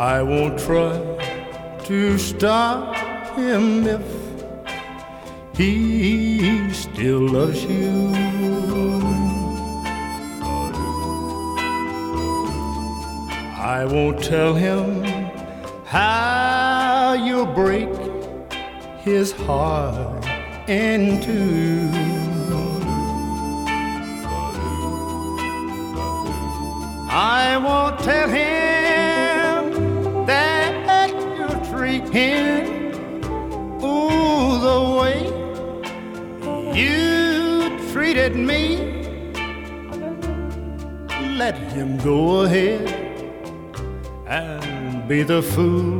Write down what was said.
I won't try to stop him if he still loves you. I won't tell him how you'll break his heart in two. I won't tell him that you'll treat him the way you treated me. Let him go ahead and be the fool